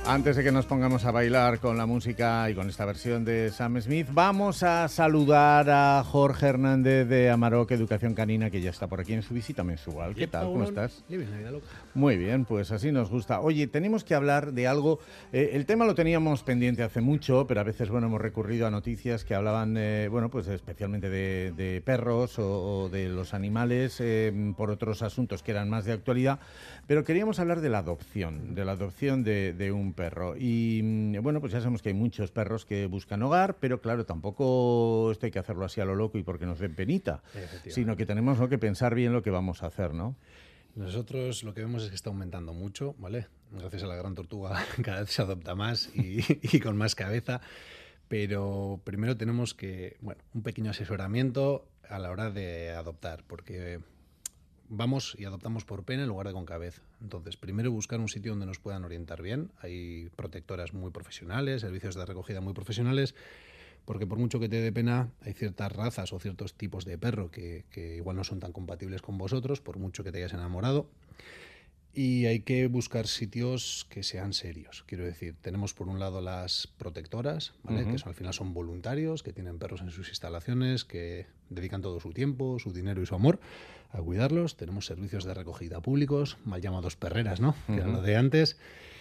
Antes de que nos pongamos a bailar con la música y con esta versión de Sam Smith, vamos a saludar a Jorge Hernández de Amarok Educación Canina, que ya está por aquí en su visita mensual. ¿Qué tal? ¿Cómo estás? Muy bien, pues así nos gusta. Oye, tenemos que hablar de algo. El tema lo teníamos pendiente hace mucho, pero a veces, bueno, hemos recurrido a noticias que hablaban, bueno, pues especialmente de perros o de los animales, por otros asuntos que eran más de actualidad. Pero queríamos hablar de la adopción de un perro. Y bueno, pues ya sabemos que hay muchos perros que buscan hogar, pero claro, tampoco esto hay que hacerlo así a lo loco y porque nos den penita, sino que tenemos, ¿no?, que pensar bien lo que vamos a hacer, ¿no? Nosotros lo que vemos es que está aumentando mucho, ¿vale? Gracias a la gran tortuga cada vez se adopta más y con más cabeza, pero primero tenemos que, bueno, un pequeño asesoramiento a la hora de adoptar, porque vamos y adoptamos por pena en lugar de con cabeza. Entonces, primero buscar un sitio donde nos puedan orientar bien. Hay protectoras muy profesionales, servicios de recogida muy profesionales, porque por mucho que te dé pena, hay ciertas razas o ciertos tipos de perro que igual no son tan compatibles con vosotros, por mucho que te hayas enamorado. Y hay que buscar sitios que sean serios. Quiero decir, tenemos por un lado las protectoras, ¿vale? Que al final son voluntarios, que tienen perros en sus instalaciones, que dedican todo su tiempo, su dinero y su amor a cuidarlos. Tenemos servicios de recogida públicos, mal llamados perreras, ¿no? Que era lo de antes.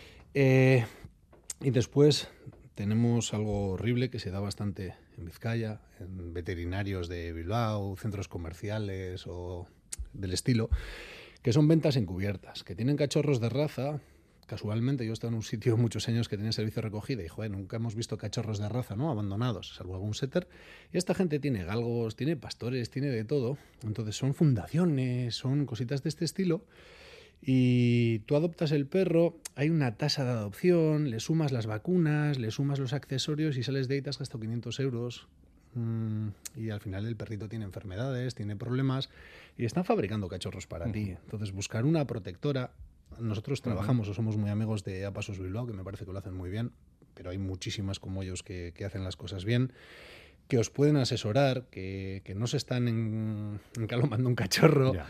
Y después tenemos algo horrible que se da bastante en Vizcaya, en veterinarios de Bilbao, centros comerciales o del estilo, que son ventas encubiertas, que tienen cachorros de raza. Casualmente yo he estado en un sitio muchos años que tenía servicio de recogida y, joder, nunca hemos visto cachorros de raza, ¿no?, abandonados, salvo algún setter. Y esta gente tiene galgos, tiene pastores, tiene de todo. Entonces son fundaciones, son cositas de este estilo. Y tú adoptas el perro, hay una tasa de adopción, le sumas las vacunas, le sumas los accesorios y sales de ahí te has gastado 500 euros. Y al final el perrito tiene enfermedades, tiene problemas y están fabricando cachorros para ti. Entonces buscar una protectora. Nosotros trabajamos o somos muy amigos de Apasos Bilbao, que me parece que lo hacen muy bien, pero hay muchísimas como ellos que hacen las cosas bien, que os pueden asesorar, que no se están encalomando un cachorro. Ya.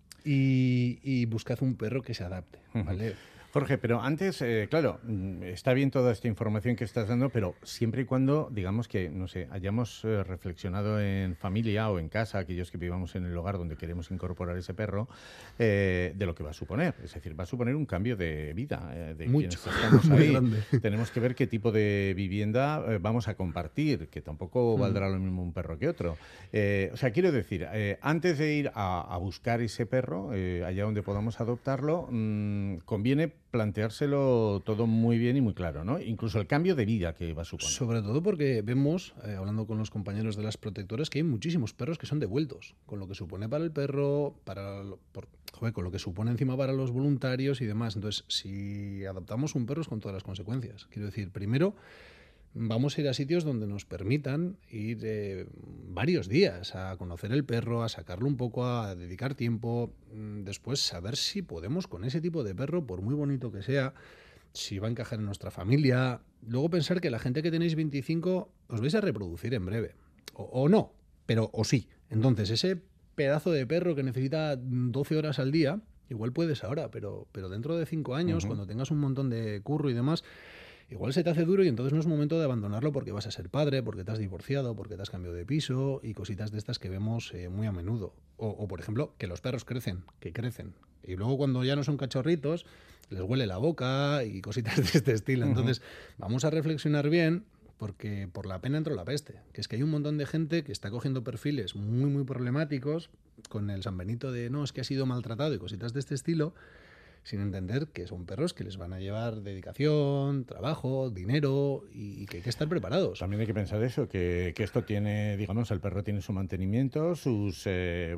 Y buscad un perro que se adapte, ¿vale? Jorge, pero antes, claro, está bien toda esta información que estás dando, pero siempre y cuando, digamos que, no sé, hayamos reflexionado en familia o en casa, aquellos que vivamos en el hogar donde queremos incorporar ese perro, de lo que va a suponer. Es decir, va a suponer un cambio de vida de Mucho. quienes estamos ahí. Grande. Tenemos que ver qué tipo de vivienda vamos a compartir, que tampoco valdrá lo mismo un perro que otro. O sea, quiero decir, antes de ir a buscar ese perro, allá donde podamos adoptarlo, conviene planteárselo todo muy bien y muy claro, ¿no? Incluso el cambio de vida que va a suponer. Sobre todo porque vemos, hablando con los compañeros de las protectoras, que hay muchísimos perros que son devueltos, con lo que supone para el perro, con lo que supone encima para los voluntarios y demás. Entonces, si adoptamos un perro es con todas las consecuencias. Quiero decir, primero, vamos a ir a sitios donde nos permitan ir varios días a conocer el perro, a sacarlo un poco, a dedicar tiempo. Después, saber si podemos con ese tipo de perro, por muy bonito que sea, si va a encajar en nuestra familia. Luego pensar que la gente que tenéis 25 os vais a reproducir en breve. O no, pero o sí. Entonces, ese pedazo de perro que necesita 12 horas al día, igual puedes ahora, pero dentro de 5 años, cuando tengas un montón de curro y demás, igual se te hace duro y entonces no es momento de abandonarlo porque vas a ser padre, porque te has divorciado, porque te has cambiado de piso y cositas de estas que vemos muy a menudo. O, por ejemplo, que los perros crecen. Y luego cuando ya no son cachorritos, les huele la boca y cositas de este estilo. Entonces, vamos a reflexionar bien, porque por la pena entró la peste. Que es que hay un montón de gente que está cogiendo perfiles muy, muy problemáticos con el San Benito de no, es que ha sido maltratado y cositas de este estilo, sin entender que son perros que les van a llevar dedicación, trabajo, dinero y que hay que estar preparados. También hay que pensar eso, que esto tiene, digamos, el perro tiene su mantenimiento, sus, desde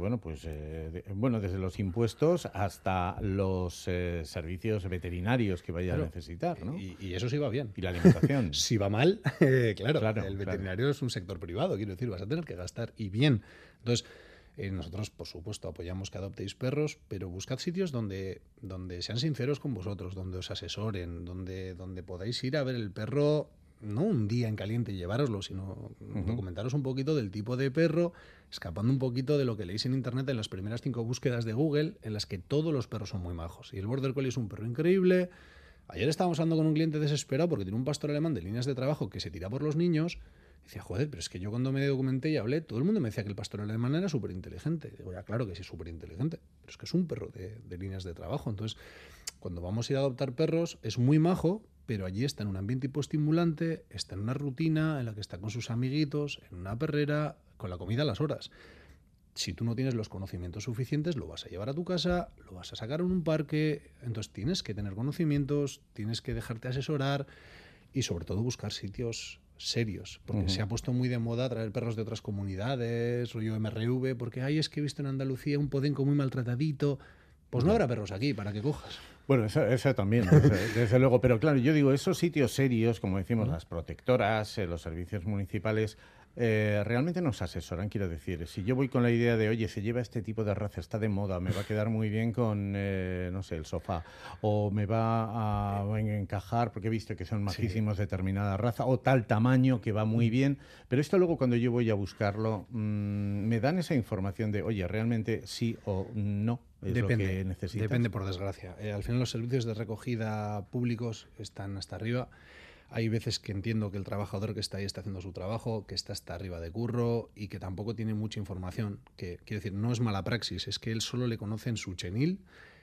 los impuestos hasta los servicios veterinarios que vaya a necesitar, ¿no? Y eso sí va bien. Y la alimentación. Si va mal, claro, el veterinario es un sector privado, quiero decir, vas a tener que gastar y bien. Entonces, nosotros, por supuesto, apoyamos que adoptéis perros, pero buscad sitios donde sean sinceros con vosotros, donde os asesoren, donde podáis ir a ver el perro, no un día en caliente y llevároslo, sino documentaros un poquito del tipo de perro, escapando un poquito de lo que leéis en internet en las primeras 5 búsquedas de Google, en las que todos los perros son muy majos. Y el Border Collie es un perro increíble, Ayer estábamos hablando con un cliente desesperado porque tiene un pastor alemán de líneas de trabajo que se tira por los niños. Decía, joder, pero es que yo cuando me documenté y hablé, todo el mundo me decía que el pastor alemán era súper inteligente. Digo, ya, claro que sí es súper inteligente, pero es que es un perro de líneas de trabajo. Entonces, cuando vamos a ir a adoptar perros, es muy majo, pero allí está en un ambiente hipoestimulante, está en una rutina en la que está con sus amiguitos, en una perrera, con la comida a las horas. Si tú no tienes los conocimientos suficientes, lo vas a llevar a tu casa, lo vas a sacar en un parque, entonces tienes que tener conocimientos, tienes que dejarte asesorar y sobre todo buscar sitios serios, porque se ha puesto muy de moda traer perros de otras comunidades, rollo MRV, porque ay, es que he visto en Andalucía un podenco muy maltratadito. Pues no habrá perros aquí para que cojas. Bueno, eso también, desde luego. Pero claro, yo digo, esos sitios serios, como decimos, las protectoras, los servicios municipales, realmente nos asesoran, quiero decir. Si yo voy con la idea de, oye, se lleva este tipo de raza, está de moda, me va a quedar muy bien con, no sé, el sofá, o me va a encajar, porque he visto que son majísimos determinada raza, o tal tamaño que va muy bien. Pero esto luego cuando yo voy a buscarlo, me dan esa información de, oye, realmente sí o no. Depende, por desgracia. Al final los servicios de recogida públicos están hasta arriba. Hay veces que entiendo que el trabajador que está ahí está haciendo su trabajo, que está hasta arriba de curro y que tampoco tiene mucha información. Que, quiero decir, no es mala praxis, es que él solo le conoce en su chenil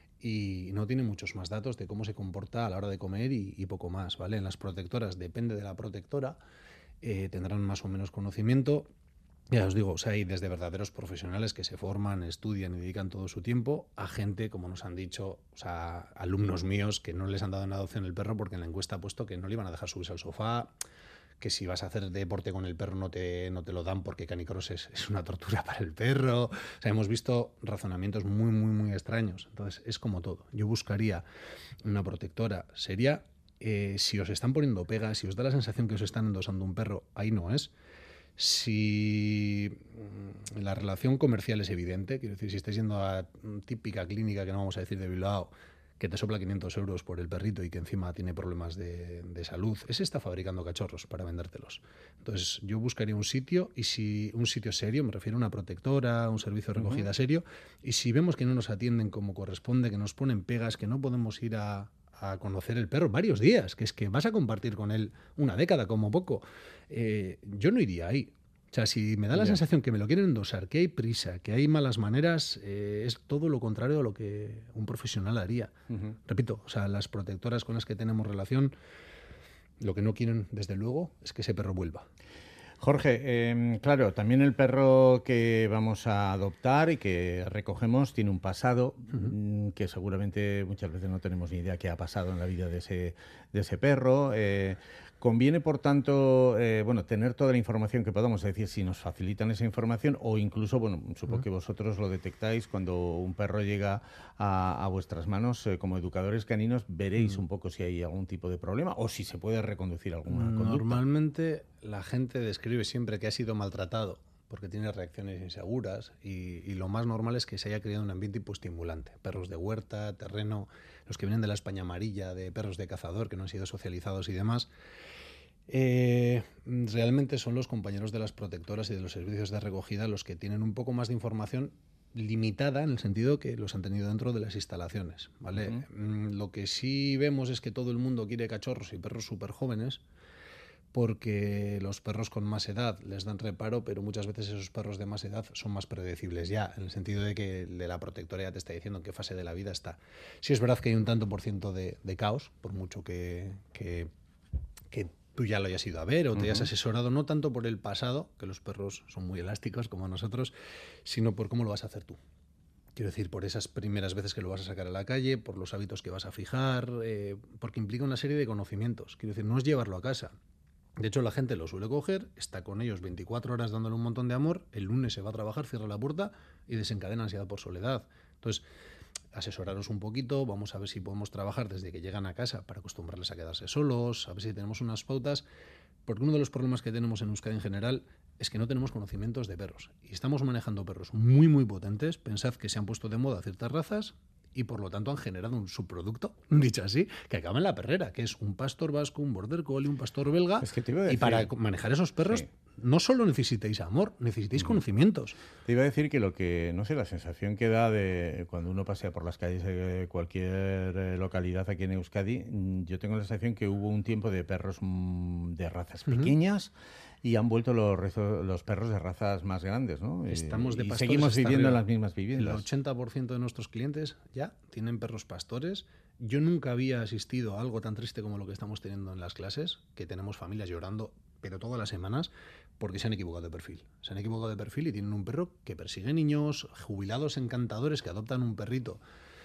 y no tiene muchos más datos de cómo se comporta a la hora de comer y poco más, ¿vale? En las protectoras, depende de la protectora, tendrán más o menos conocimiento. Ya os digo, o sea, hay desde verdaderos profesionales que se forman, estudian y dedican todo su tiempo a gente, como nos han dicho, o sea, alumnos míos que no les han dado en adopción el perro porque en la encuesta ha puesto que no le iban a dejar subirse al sofá, que si vas a hacer deporte con el perro no te lo dan porque canicross es una tortura para el perro. O sea, hemos visto razonamientos muy, muy, muy extraños. Entonces, es como todo. Yo buscaría una protectora seria. Si os están poniendo pegas, si os da la sensación que os están endosando un perro, ahí no es. Si la relación comercial es evidente, quiero decir, si estáis yendo a típica clínica, que no vamos a decir de Bilbao, que te sopla 500 euros por el perrito y que encima tiene problemas de salud, ese está fabricando cachorros para vendértelos. Entonces yo buscaría un sitio, y si un sitio serio, me refiero a una protectora, un servicio de recogida serio, y si vemos que no nos atienden como corresponde, que nos ponen pegas, que no podemos ir a conocer el perro varios días, que es que vas a compartir con él una década como poco, yo no iría ahí. O sea, si me da la sensación que me lo quieren endosar, que hay prisa, que hay malas maneras, es todo lo contrario a lo que un profesional haría. Repito, o sea, las protectoras con las que tenemos relación, lo que no quieren, desde luego, es que ese perro vuelva. Jorge, claro, también el perro que vamos a adoptar y que recogemos tiene un pasado que seguramente muchas veces no tenemos ni idea qué ha pasado en la vida de ese perro. Conviene, por tanto, tener toda la información que podamos, es decir, si nos facilitan esa información o incluso, supongo que vosotros lo detectáis cuando un perro llega a vuestras manos, como educadores caninos, veréis un poco si hay algún tipo de problema o si se puede reconducir alguna conducta. Normalmente la gente describe siempre que ha sido maltratado porque tiene reacciones inseguras y lo más normal es que se haya creado un ambiente hipoestimulante. Perros de huerta, terreno, los que vienen de la España amarilla, de perros de cazador que no han sido socializados y demás. Realmente son los compañeros de las protectoras y de los servicios de recogida los que tienen un poco más de información limitada en el sentido que los han tenido dentro de las instalaciones, ¿vale? Lo que sí vemos es que todo el mundo quiere cachorros y perros súper jóvenes porque los perros con más edad les dan reparo, pero muchas veces esos perros de más edad son más predecibles ya, en el sentido de que de la protectora ya te está diciendo en qué fase de la vida está. Sí es verdad que hay un tanto por ciento de caos, por mucho que tú ya lo hayas ido a ver o te hayas asesorado, no tanto por el pasado, que los perros son muy elásticos como nosotros, sino por cómo lo vas a hacer tú. Quiero decir, por esas primeras veces que lo vas a sacar a la calle, por los hábitos que vas a fijar, porque implica una serie de conocimientos. Quiero decir, no es llevarlo a casa. De hecho, la gente lo suele coger, está con ellos 24 horas dándole un montón de amor, el lunes se va a trabajar, cierra la puerta y desencadena ansiedad por soledad. Entonces, asesoraros un poquito, vamos a ver si podemos trabajar desde que llegan a casa para acostumbrarles a quedarse solos, a ver si tenemos unas pautas, porque uno de los problemas que tenemos en Euskadi en general es que no tenemos conocimientos de perros y estamos manejando perros muy muy potentes. Pensad que se han puesto de moda ciertas razas y por lo tanto han generado un subproducto, dicho así, que acaba en la perrera, que es un pastor vasco, un border collie, un pastor belga. Es que te iba a decir, y para manejar esos perros sí, no solo necesitáis amor, necesitáis conocimientos. te iba a decir que lo que, no sé, la sensación que da de cuando uno pasea por las calles de cualquier localidad aquí en Euskadi, yo tengo la sensación que hubo un tiempo de perros de razas pequeñas y han vuelto los perros de razas más grandes, ¿no? Estamos de y pastores seguimos hasta viviendo en arriba. las mismas El viviendas. 80% de nuestros clientes ya tienen perros pastores. Yo nunca había asistido a algo tan triste como lo que estamos teniendo en las clases, que tenemos familias llorando, pero todas las semanas, porque se han equivocado de perfil. Se han equivocado de perfil y tienen un perro que persigue niños, jubilados encantadores que adoptan un perrito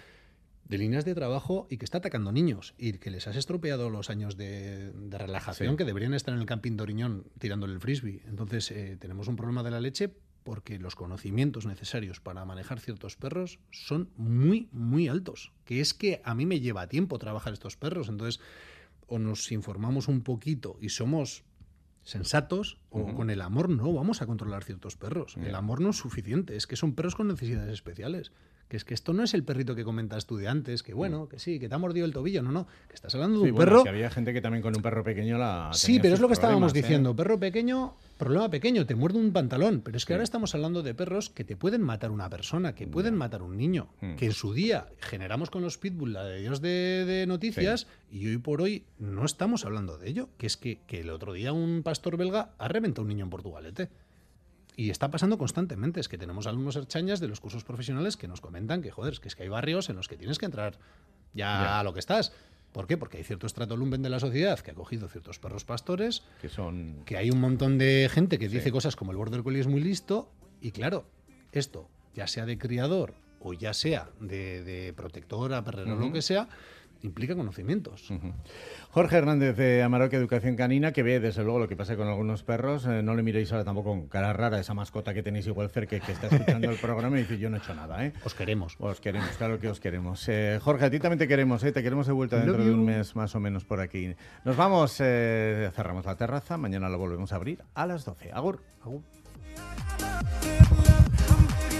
de líneas de trabajo y que está atacando niños y que les has estropeado los años de relajación, Sí. que deberían estar en el camping de Oriñón tirándole el frisbee. Entonces tenemos un problema de la leche porque los conocimientos necesarios para manejar ciertos perros son muy, muy altos. Que es que a mí me lleva tiempo trabajar estos perros. Entonces, o nos informamos un poquito y somos sensatos, o con el amor no vamos a controlar ciertos perros. El amor no es suficiente, es que son perros con necesidades especiales. Que es que esto no es el perrito que comentas tú de antes, que bueno, que sí, que te ha mordido el tobillo. No, no, que estás hablando de Sí, un bueno, perro. es que había gente que también con un perro pequeño Sí, tenía pero es sus lo que estábamos problemas, diciendo. Perro pequeño, problema pequeño, te muerde un pantalón. Pero es que Sí. ahora estamos hablando de perros que te pueden matar una persona, que pueden matar un niño. Que en su día generamos con los pitbull la de Dios de noticias y hoy por hoy no estamos hablando de ello. Que es que el otro día un pastor belga ha reventado a un niño en Portugalete. Y está pasando constantemente. Es que tenemos alumnos erchañas de los cursos profesionales que nos comentan que, joder, es que hay barrios en los que tienes que entrar ya a lo que estás. ¿Por qué? Porque hay cierto estrato lumen de la sociedad que ha cogido ciertos perros pastores, que son... que hay un montón de gente que dice cosas como el border collie es muy listo, y claro, esto, ya sea de criador o ya sea de protectora, perrero, lo que sea, implica conocimientos. Jorge Hernández de Amarok Educación Canina, que ve desde luego lo que pasa con algunos perros. No le miréis ahora tampoco con cara rara a esa mascota que tenéis igual cerca que está escuchando el programa y dice yo no he hecho nada, ¿eh? Os queremos. Os queremos, claro que os queremos. Jorge, a ti también te queremos, ¿eh? Te queremos de vuelta dentro de un mes más o menos por aquí. Nos vamos, cerramos la terraza, mañana la volvemos a abrir a las 12. Agur. Agur.